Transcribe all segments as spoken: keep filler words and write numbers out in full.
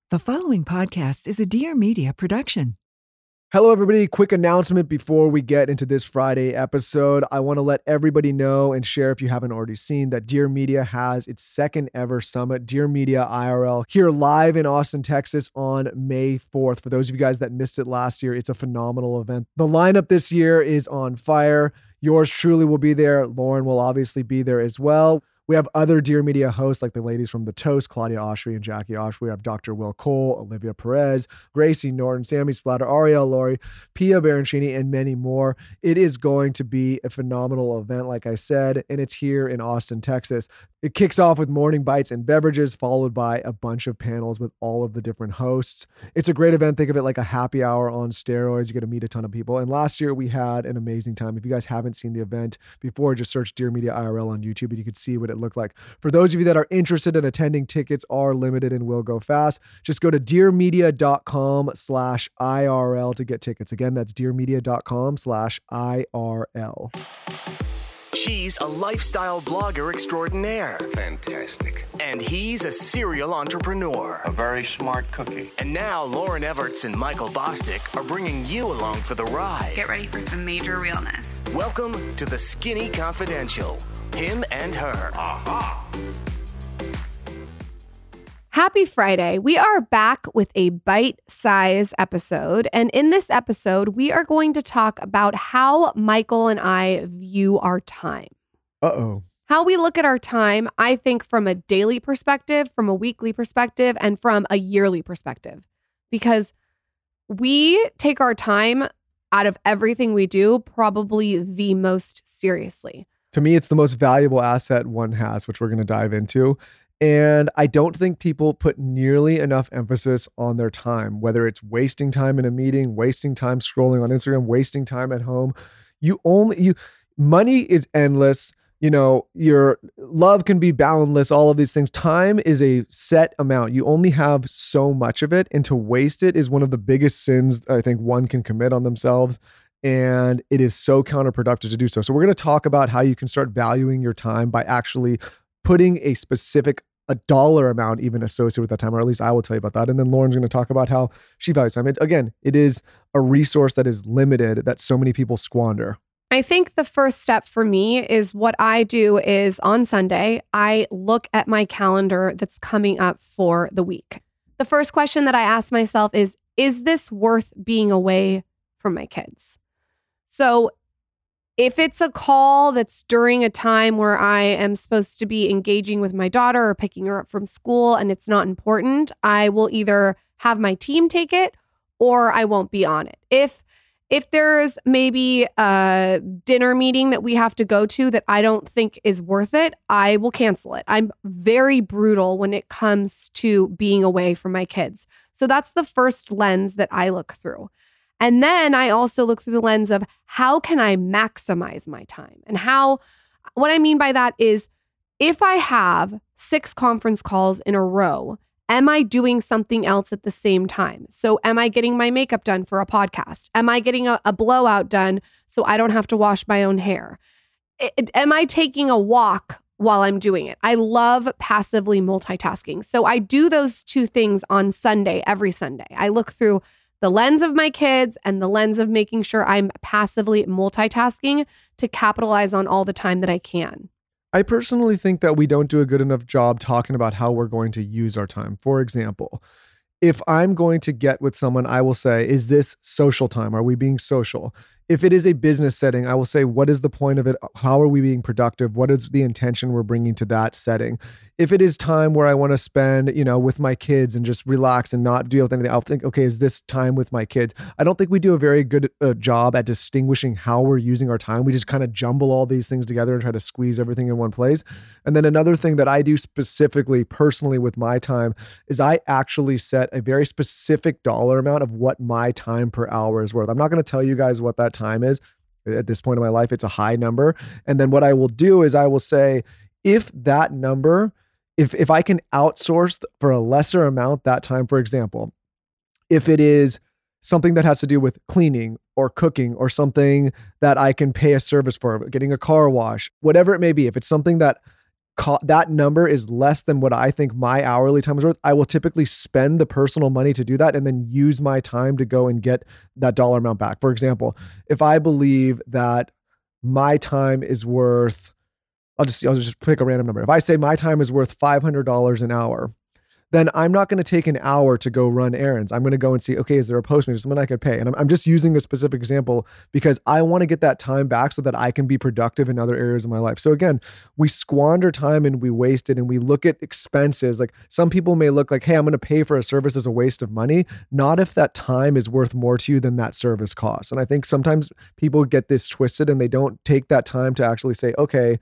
The following podcast is a Dear Media production. Hello, everybody. Quick announcement before we get into this Friday episode. I want to let everybody know and share, if you haven't already seen, that Dear Media has its second ever summit, Dear Media I R L, here live in Austin, Texas on May fourth. For those of you guys that missed it last year, it's a phenomenal event. The lineup this year is on fire. Yours truly will be there. Lauren will obviously be there as well. We have other Dear Media hosts like the ladies from The Toast, Claudia Oshry and Jackie Oshry. We have Doctor Will Cole, Olivia Perez, Gracie Norton, Sammy Splatter, Ariel Laurie, Pia Baroncini, and many more. It is going to be a phenomenal event, like I said, and it's here in Austin, Texas. It kicks off with morning bites and beverages, followed by a bunch of panels with all of the different hosts. It's a great event. Think of it like a happy hour on steroids. You get to meet a ton of people. And last year we had an amazing time. If you guys haven't seen the event before, just search Dear Media I R L on YouTube and you could see what it looked like. For those of you that are interested in attending, tickets are limited and will go fast. Just go to dearmedia.com slash IRL to get tickets. Again, that's dearmedia.com slash IRL. She's a lifestyle blogger extraordinaire. Fantastic. And he's a serial entrepreneur. A very smart cookie. And now Lauren Everts and Michael Bosstick are bringing you along for the ride. Get ready for some major realness. Welcome to the Skinny Confidential. Him and her. Aha! Happy Friday. We are back with a bite-size episode. And in this episode, we are going to talk about how Michael and I view our time. Uh-oh. How we look at our time, I think, from a daily perspective, from a weekly perspective, and from a yearly perspective. Because we take our time out of everything we do probably the most seriously. To me, it's the most valuable asset one has, which we're going to dive into. And I don't think people put nearly enough emphasis on their time, whether it's wasting time in a meeting, wasting time scrolling on Instagram, wasting time at home. You only, you, money is endless. You know, your love can be boundless, all of these things. Time is a set amount. You only have so much of it. And to waste it is one of the biggest sins I think one can commit on themselves. And it is so counterproductive to do so. So we're going to talk about how you can start valuing your time by actually putting a specific, a dollar amount even associated with that time, or at least I will tell you about that. And then Lauren's going to talk about how she values time. It, again, it is a resource that is limited that so many people squander. I think the first step for me is what I do is on Sunday, I look at my calendar that's coming up for the week. The first question that I ask myself is, is this worth being away from my kids? So if it's a call that's during a time where I am supposed to be engaging with my daughter or picking her up from school and it's not important, I will either have my team take it or I won't be on it. If if there's maybe a dinner meeting that we have to go to that I don't think is worth it, I will cancel it. I'm very brutal when it comes to being away from my kids. So that's the first lens that I look through. And then I also look through the lens of how can I maximize my time? And how, what I mean by that is if I have six conference calls in a row, am I doing something else at the same time? So am I getting my makeup done for a podcast? Am I getting a, a blowout done so I don't have to wash my own hair? It, am I taking a walk while I'm doing it? I love passively multitasking. So I do those two things on Sunday, every Sunday. I look through the lens of my kids and the lens of making sure I'm passively multitasking to capitalize on all the time that I can. I personally think that we don't do a good enough job talking about how we're going to use our time. For example, if I'm going to get with someone, I will say, is this social time? Are we being social? If it is a business setting, I will say, what is the point of it? How are we being productive? What is the intention we're bringing to that setting? If it is time where I want to spend, you know, with my kids and just relax and not deal with anything, I'll think, okay, is this time with my kids? I don't think we do a very good uh, job at distinguishing how we're using our time. We just kind of jumble all these things together and try to squeeze everything in one place. And then another thing that I do specifically, personally with my time is I actually set a very specific dollar amount of what my time per hour is worth. I'm not going to tell you guys what that time is. At this point in my life, it's a high number. And then what I will do is I will say, if that number, if if I can outsource for a lesser amount that time, for example, if it is something that has to do with cleaning or cooking or something that I can pay a service for, getting a car wash, whatever it may be, if it's something that co- that number is less than what I think my hourly time is worth, I will typically spend the personal money to do that and then use my time to go and get that dollar amount back. For example, if I believe that my time is worth, I'll just, I'll just pick a random number. If I say my time is worth five hundred dollars an hour, then I'm not going to take an hour to go run errands. I'm going to go and see, okay, is there a Postmates, someone I could pay? And I'm, I'm just using a specific example because I want to get that time back so that I can be productive in other areas of my life. So again, we squander time and we waste it, and we look at expenses. Like some people may look like, hey, I'm going to pay for a service as a waste of money. Not if that time is worth more to you than that service costs. And I think sometimes people get this twisted and they don't take that time to actually say, okay,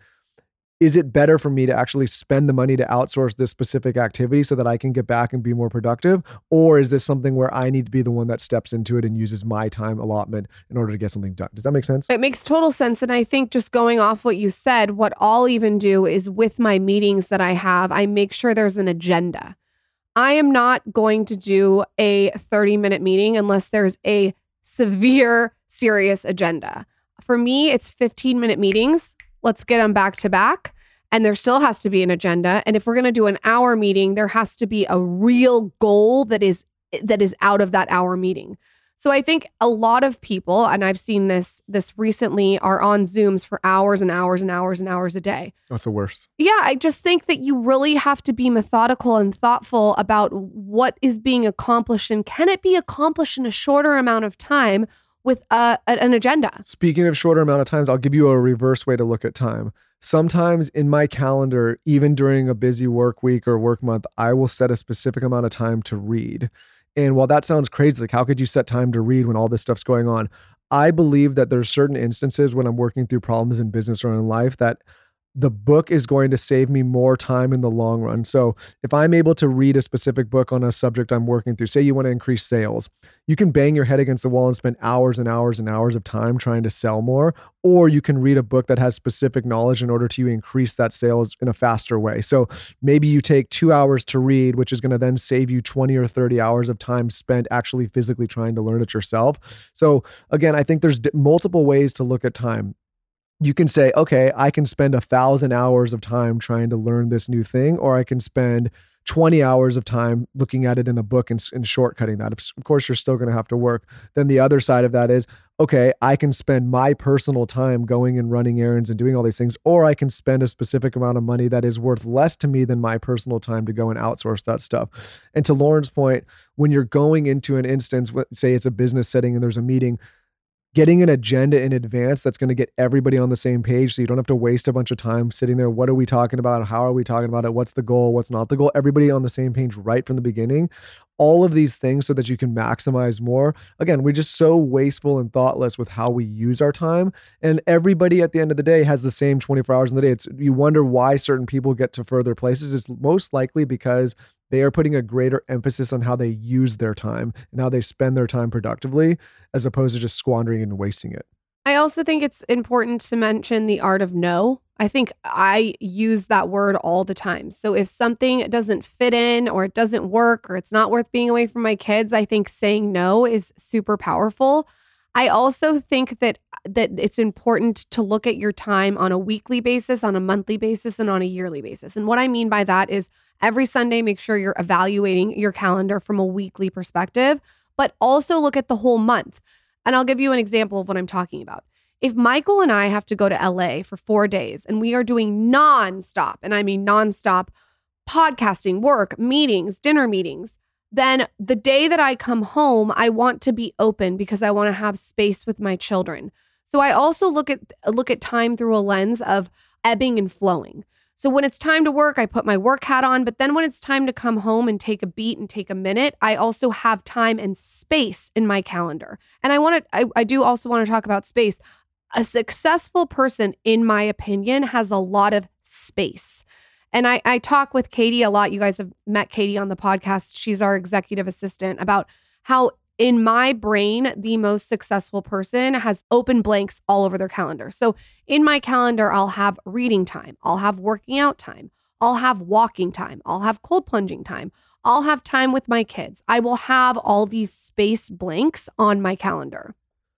is it better for me to actually spend the money to outsource this specific activity so that I can get back and be more productive? Or is this something where I need to be the one that steps into it and uses my time allotment in order to get something done? Does that make sense? It makes total sense. And I think just going off what you said, what I'll even do is with my meetings that I have, I make sure there's an agenda. I am not going to do a thirty minute meeting unless there's a severe, serious agenda. For me, it's fifteen minute meetings. Let's get them back to back. And there still has to be an agenda. And if we're going to do an hour meeting, there has to be a real goal that is that is out of that hour meeting. So I think a lot of people, and I've seen this this recently, are on Zooms for hours and hours and hours and hours a day. That's the worst. Yeah, I just think that you really have to be methodical and thoughtful about what is being accomplished, and can it be accomplished in a shorter amount of time with a, an agenda. Speaking of shorter amount of times, I'll give you a reverse way to look at time. Sometimes in my calendar, even during a busy work week or work month, I will set a specific amount of time to read. And while that sounds crazy, like how could you set time to read when all this stuff's going on? I believe that there's certain instances when I'm working through problems in business or in life that the book is going to save me more time in the long run. So if I'm able to read a specific book on a subject I'm working through, say you want to increase sales, you can bang your head against the wall and spend hours and hours and hours of time trying to sell more, or you can read a book that has specific knowledge in order to increase that sales in a faster way. So maybe you take two hours to read, which is going to then save you twenty or thirty hours of time spent actually physically trying to learn it yourself. So again, I think there's d- multiple ways to look at time. You can say, okay, I can spend a thousand hours of time trying to learn this new thing, or I can spend twenty hours of time looking at it in a book and, and shortcutting that. Of course, you're still going to have to work. Then the other side of that is, okay, I can spend my personal time going and running errands and doing all these things, or I can spend a specific amount of money that is worth less to me than my personal time to go and outsource that stuff. And to Lauren's point, when you're going into an instance, say it's a business setting and there's a meeting, getting an agenda in advance that's going to get everybody on the same page so you don't have to waste a bunch of time sitting there. What are we talking about? How are we talking about it? What's the goal? What's not the goal? Everybody on the same page right from the beginning. All of these things so that you can maximize more. Again, we're just so wasteful and thoughtless with how we use our time. And everybody at the end of the day has the same twenty-four hours in the day. It's, you wonder why certain people get to further places. It's most likely because they are putting a greater emphasis on how they use their time and how they spend their time productively, as opposed to just squandering and wasting it. I also think it's important to mention the art of no. I think I use that word all the time. So if something doesn't fit in, or it doesn't work, or it's not worth being away from my kids, I think saying no is super powerful. I also think that that it's important to look at your time on a weekly basis, on a monthly basis, and on a yearly basis. And what I mean by that is every Sunday, make sure you're evaluating your calendar from a weekly perspective, but also look at the whole month. And I'll give you an example of what I'm talking about. If Michael and I have to go to L A for four days and we are doing nonstop, and I mean nonstop, podcasting, work, meetings, dinner meetings, then the day that I come home, I want to be open because I want to have space with my children. So I also look at look at time through a lens of ebbing and flowing. So when it's time to work, I put my work hat on, but then when it's time to come home and take a beat and take a minute, I also have time and space in my calendar. And I want to I, I do also want to talk about space. A successful person, in my opinion, has a lot of space. And I, I talk with Katie a lot. You guys have met Katie on the podcast. She's our executive assistant, about how in my brain, the most successful person has open blanks all over their calendar. So in my calendar, I'll have reading time. I'll have working out time. I'll have walking time. I'll have cold plunging time. I'll have time with my kids. I will have all these space blanks on my calendar.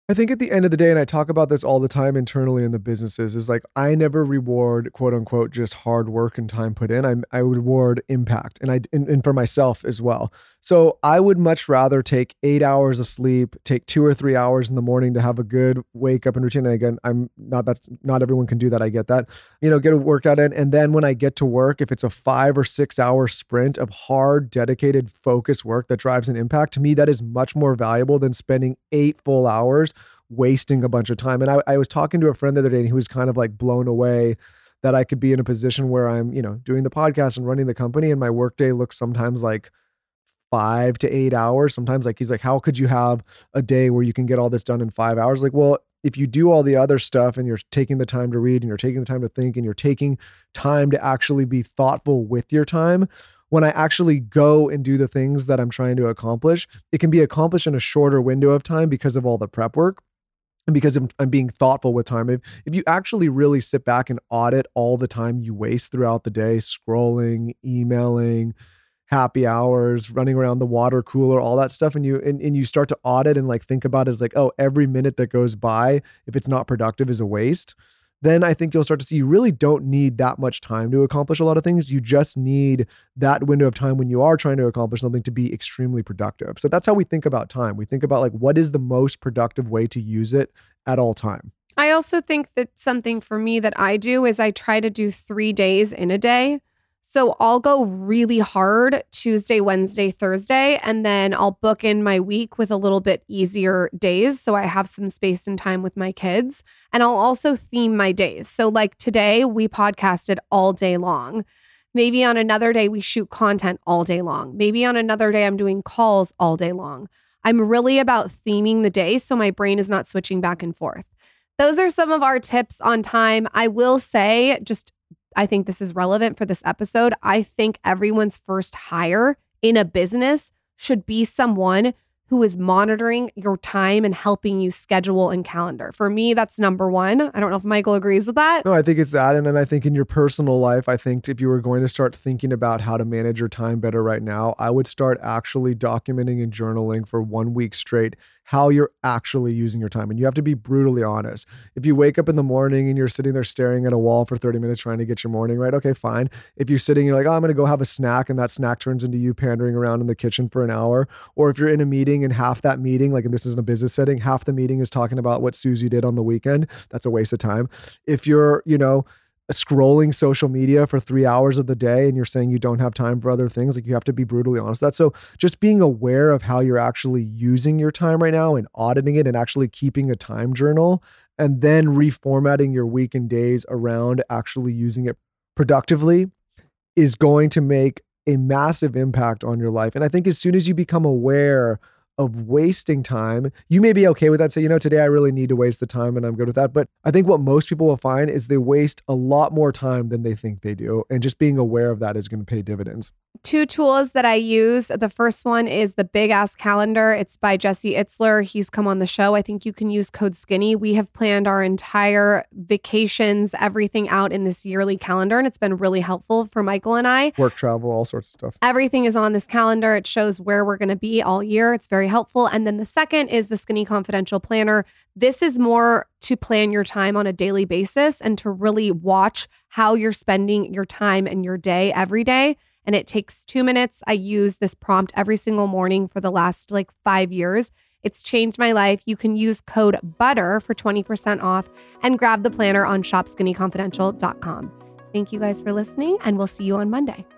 I think at the end of the day, and I talk about this all the time internally in the businesses, is like, I never reward quote unquote just hard work and time put in. I I reward impact, and I and, and for myself as well. So I would much rather take eight hours of sleep, take two or three hours in the morning to have a good wake up and routine. And again, I'm not, that's not everyone can do that. I get that, you know, get a workout in. And then when I get to work, if it's a five or six hour sprint of hard, dedicated, focused work that drives an impact, to me, that is much more valuable than spending eight full hours wasting a bunch of time. And I, I was talking to a friend the other day, and he was kind of like blown away that I could be in a position where I'm, you know, doing the podcast and running the company, and my workday looks sometimes like five to eight hours. Sometimes like, he's like, how could you have a day where you can get all this done in five hours? Like, well, if you do all the other stuff and you're taking the time to read and you're taking the time to think and you're taking time to actually be thoughtful with your time, when I actually go and do the things that I'm trying to accomplish, it can be accomplished in a shorter window of time because of all the prep work. And because I'm, I'm being thoughtful with time. If, if you actually really sit back and audit all the time you waste throughout the day, scrolling, emailing, happy hours, running around the water cooler, all that stuff, and you and, and you start to audit and like think about it as like, oh, every minute that goes by, if it's not productive, is a waste, then I think you'll start to see you really don't need that much time to accomplish a lot of things. You just need that window of time when you are trying to accomplish something to be extremely productive. So that's how we think about time. We think about like, what is the most productive way to use it at all time? I also think that something for me that I do is I try to do three days in a day. So I'll go really hard Tuesday, Wednesday, Thursday, and then I'll book in my week with a little bit easier days. So I have some space and time with my kids. And I'll also theme my days. So like today, we podcasted all day long. Maybe on another day, we shoot content all day long. Maybe on another day, I'm doing calls all day long. I'm really about theming the day so my brain is not switching back and forth. Those are some of our tips on time. I will say, just I think this is relevant for this episode. I think everyone's first hire in a business should be someone who is monitoring your time and helping you schedule and calendar. For me, that's number one. I don't know if Michael agrees with that. No, I think it's that. And then I think in your personal life, I think if you were going to start thinking about how to manage your time better right now, I would start actually documenting and journaling for one week straight how you're actually using your time. And you have to be brutally honest. If you wake up in the morning and you're sitting there staring at a wall for thirty minutes trying to get your morning right, okay, fine. If you're sitting, you're like, oh, I'm going to go have a snack, and that snack turns into you pandering around in the kitchen for an hour. Or if you're in a meeting and half that meeting, like, and this isn't a business setting, half the meeting is talking about what Susie did on the weekend, that's a waste of time. If you're, you know, scrolling social media for three hours of the day and you're saying you don't have time for other things, like, you have to be brutally honest with that. So just being aware of how you're actually using your time right now and auditing it and actually keeping a time journal, and then reformatting your week and days around actually using it productively is going to make a massive impact on your life. And I think as soon as you become aware of wasting time, you may be okay with that. Say, you know, today I really need to waste the time and I'm good with that. But I think what most people will find is they waste a lot more time than they think they do. And just being aware of that is going to pay dividends. Two tools that I use. The first one is the Big Ass Calendar. It's by Jesse Itzler. He's come on the show. I think you can use code SKINNY. We have planned our entire vacations, everything out in this yearly calendar. And it's been really helpful for Michael and I. Work, travel, all sorts of stuff. Everything is on this calendar. It shows where we're going to be all year. It's very helpful. And then the second is the Skinny Confidential Planner. This is more to plan your time on a daily basis and to really watch how you're spending your time and your day every day. And it takes two minutes. I use this prompt every single morning for the last like five years. It's changed my life. You can use code BUTTER for twenty percent off and grab the planner on shop skinny confidential dot com. Thank you guys for listening, and we'll see you on Monday.